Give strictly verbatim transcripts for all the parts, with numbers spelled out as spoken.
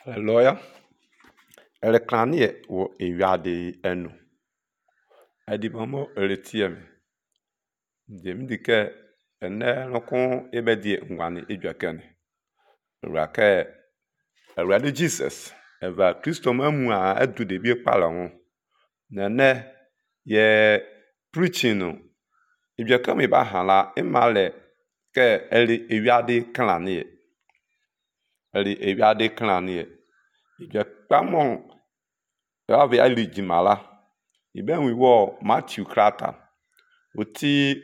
Hallelujah. Elekanie wo ewiade enu. Adi mamo eretiem. Dem dike ene nokon ebedie ngwane edwakane. Rake Awurade Jesus eva Kristo mamu a adu de bi kpala ho. Na ne ye preaching no edwakame ba hala imale ke eli ewiade klanie. Eli ewiade klanie. Edwakamo Yave ali jimala. Iben we wo Matthew krata. Oti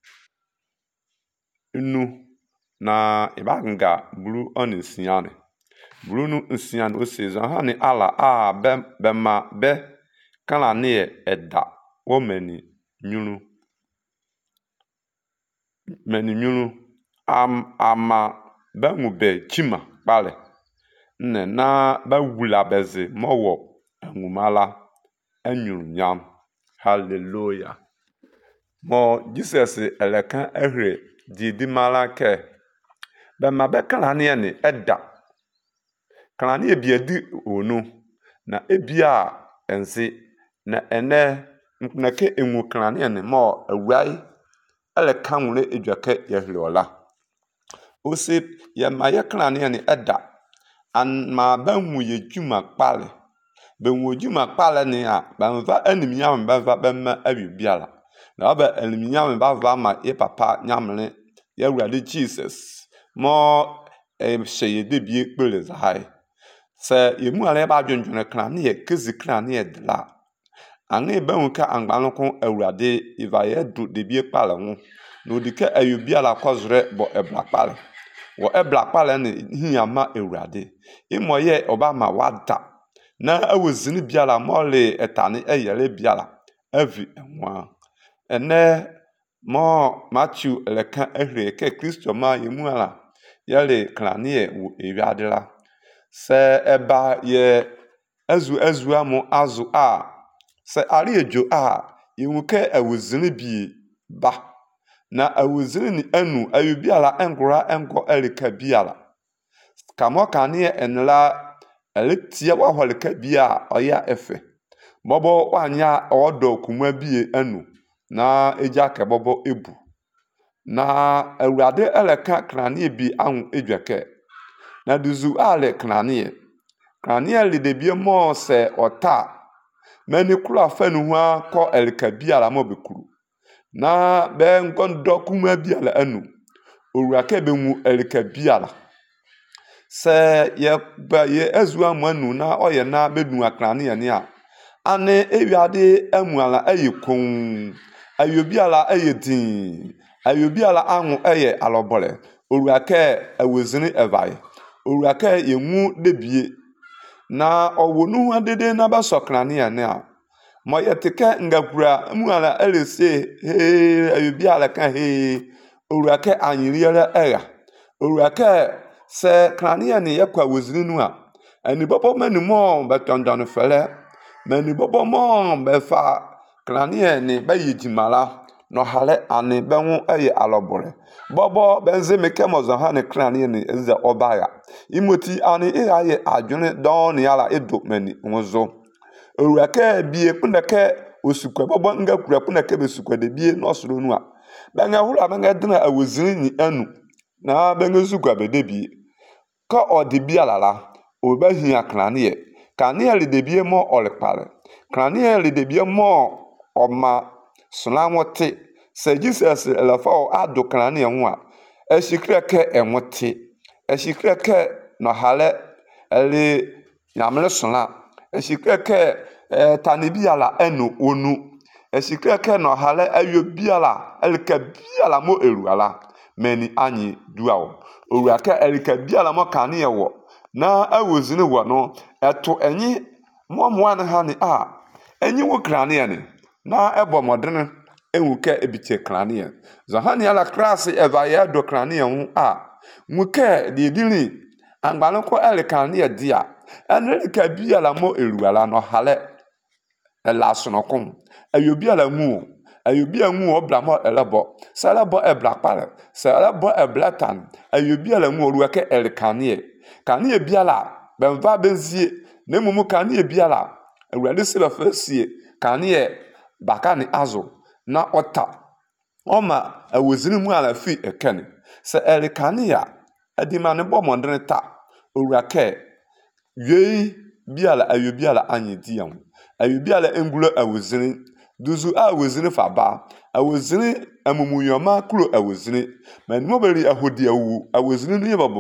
nu na ibanga blu on nsiane. Blu nu nsiane o season ha ni ala a be be ma be kala ne eda wo mani nyunu. Mani nyunu am ama be mu be chima pale. Ne na ba wula beze mowo angumala anyuru nyam. Hallelujah. Mo Jesus eleka ehre di di malake be ma be kala ne ne eda kala ne bi edi onu na ebia ense na ene mpnake enwu kala ne ne mo awai eleka nwure edwake yehre ola osi ye ma ye kala ne ne eda an ma ba mu ye dwuma kpale be wo dwuma kpale ne a ba mva animyam ba va be ma abibiala na ba animyam ba va ma ye papa nyamle ye Awurade Jesus mo e sheye de bi ekpele zai se ye mu ale ba dwondwone kran ne ye kezi kran ne ye dla ane ba hu ka angbalokon Awurade iva ye du de bi ekpale ho no dike ayobiala kozre bo ebla kpale wo ebla kpale ne hiyama Awurade imo ye obama wada na awozini biala mole etani eyele biala avi enwa ene mo Matthew eleka ehre ke Kristo ma yemuala yele klanie wo ewiadela se eba ye azu azu amu azu a se ari ejo a yewuke awozini bi ba na awozini ni anu ayubiala engora engo eleka biala kamo kanie enla eletia wa holika bia oya efe bobo wanya odo kuma bie anu na eja ke bobo ebu na Awurade eleka kranie bi anwu edwake na duzu ale kranie kranie le de bie mo se ota mani kula fanu ho ko elika bia la mo bekuru na be ngondo kuma bia la anu Owurake be nwu elika bia la se ye ba ye azu amanu na oye na bedun akrane ye ne a ane ewiade amuala ayekon ayobiala ayedin ayobiala anwu eye alobole Owurake awozini evai Owurake yemu debie na owonu adede na ba sokrane ye ne a moye teke ngakura amuala elese he ayobiala kan he Owurake anyiriele era Owurake se krania ne yakwa wozini nu a ani bobo mani mo betondon fele mani bobo mo befa krania ne bayijimala no hale ani benwu eye alobore bobo benze meke mozo ha ne krania ne eze obaya imoti ani iraye adwene don yala edo mani nwozo Owurake bie puneke osukwe bobo ngakura puneke besukwe de bie no soro nu a benga hura benga dina awozini ni anu na benga zukwa bedebie ka odibia lala obahia kranie kranie le debie mo olekpare kranie le debie mo oma slanwote se Jesus elafo ado kranie ho a esikreke enwote esikreke no hale ele nyamle sona esikreke tanibia la enu onu esikreke no hale ayobia la elke bia la mo eruala meni anyi duawo Owurake elika biala mo kane yewo na awozini wo no eto enyi mo mo an ha ni a enyi wo krane ne na ebo modene enwuke ebiche krane zahani ala krase eva ye do krane hu a nwuke de dini angbalonko elika ne dia enelika biala mo eruala no hale elasonokon ayobiala mu ayobi anwu obla mo elebo salabo ebla pare salabo eblatan ayobi ala nwu Owurake elkanie kanie biala bɛmfa bɛnsie na mmom kanea biara awurade sɛ bɛfa sie kanea baka ne azo na ɔta ɔma awozini mu ala fi ekene sɛ ɛre kanea adi ma ne bɔ mmɔden ta owurake yei biara ayo biara anye diam ayo biara engula awozini duzu a awozini fa ba awozini amumuyoma kuro awozini manimo beri ahodi awu awozini no yɛ